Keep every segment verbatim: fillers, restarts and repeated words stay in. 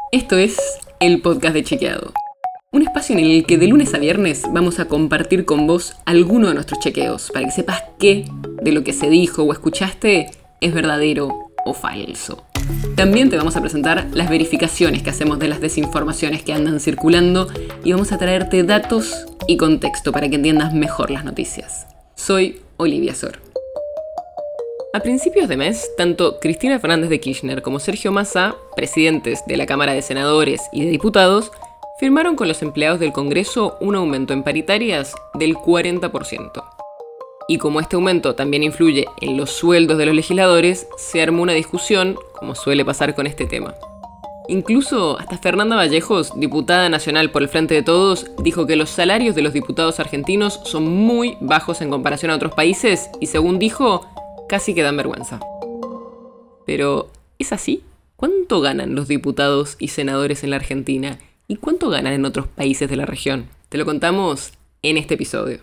Esto es el podcast de Chequeado. Un espacio en el que de lunes a viernes vamos a compartir con vos alguno de nuestros chequeos para que sepas qué de lo que se dijo o escuchaste es verdadero o falso. También te vamos a presentar las verificaciones que hacemos de las desinformaciones que andan circulando y vamos a traerte datos y contexto para que entiendas mejor las noticias. Soy Olivia Sor. A principios de mes, tanto Cristina Fernández de Kirchner como Sergio Massa, presidentes de la Cámara de Senadores y de Diputados, firmaron con los empleados del Congreso un aumento en paritarias del cuarenta por ciento. Y como este aumento también influye en los sueldos de los legisladores, se armó una discusión, como suele pasar con este tema. Incluso hasta Fernanda Vallejos, diputada nacional por el Frente de Todos, dijo que los salarios de los diputados argentinos son muy bajos en comparación a otros países y, según dijo, casi que dan vergüenza. Pero, ¿es así? ¿Cuánto ganan los diputados y senadores en la Argentina? ¿Y cuánto ganan en otros países de la región? Te lo contamos en este episodio.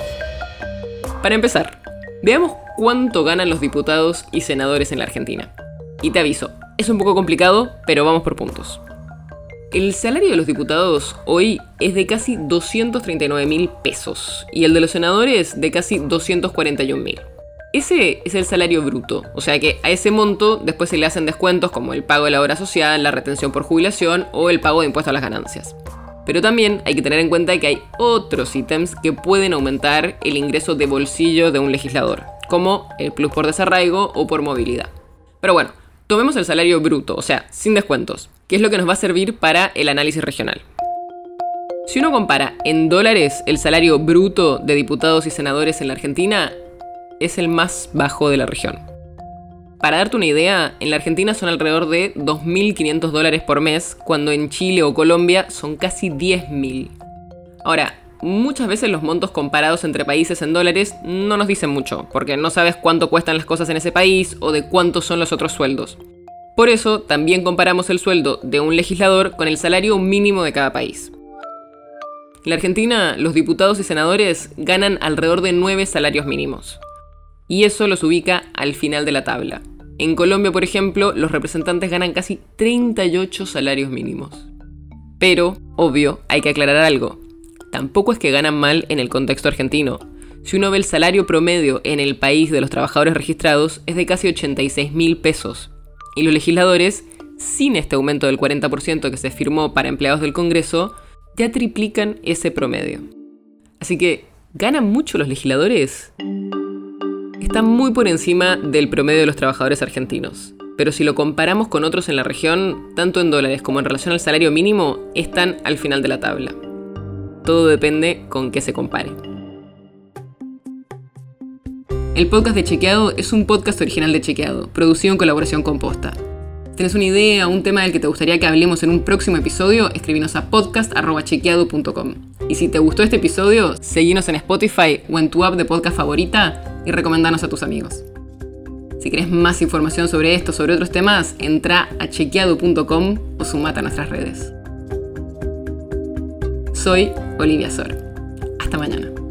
Para empezar, veamos cuánto ganan los diputados y senadores en la Argentina. Y te aviso, es un poco complicado, pero vamos por puntos. El salario de los diputados hoy es de casi doscientos treinta y nueve mil pesos y el de los senadores de casi doscientos cuarenta y un mil. Ese es el salario bruto, o sea que a ese monto después se le hacen descuentos como el pago de la obra social, la retención por jubilación o el pago de impuestos a las ganancias. Pero también hay que tener en cuenta que hay otros ítems que pueden aumentar el ingreso de bolsillo de un legislador, como el plus por desarraigo o por movilidad. Pero bueno, tomemos el salario bruto, o sea, sin descuentos, que es lo que nos va a servir para el análisis regional. Si uno compara en dólares el salario bruto de diputados y senadores en la Argentina, es el más bajo de la región. Para darte una idea, en la Argentina son alrededor de dos mil quinientos dólares por mes, cuando en Chile o Colombia son casi diez mil. Ahora, muchas veces los montos comparados entre países en dólares no nos dicen mucho, porque no sabes cuánto cuestan las cosas en ese país o de cuántos son los otros sueldos. Por eso, también comparamos el sueldo de un legislador con el salario mínimo de cada país. En la Argentina, los diputados y senadores ganan alrededor de nueve salarios mínimos. Y eso los ubica al final de la tabla. En Colombia, por ejemplo, los representantes ganan casi treinta y ocho salarios mínimos. Pero, obvio, hay que aclarar algo. Tampoco es que ganan mal en el contexto argentino. Si uno ve el salario promedio en el país de los trabajadores registrados, es de casi ochenta y seis mil pesos. Y los legisladores, sin este aumento del cuarenta por ciento que se firmó para empleados del Congreso, ya triplican ese promedio. Así que, ¿ganan mucho los legisladores? Está muy por encima del promedio de los trabajadores argentinos. Pero si lo comparamos con otros en la región, tanto en dólares como en relación al salario mínimo, están al final de la tabla. Todo depende con qué se compare. El podcast de Chequeado es un podcast original de Chequeado, producido en colaboración con Posta. Si tenés una idea o un tema del que te gustaría que hablemos en un próximo episodio, escribinos a podcast arroba chequeado punto com. Y si te gustó este episodio, seguinos en Spotify o en tu app de podcast favorita y recomendanos a tus amigos. Si querés más información sobre esto o sobre otros temas, entra a chequeado punto com o sumate a nuestras redes. Soy Olivia Sor. Hasta mañana.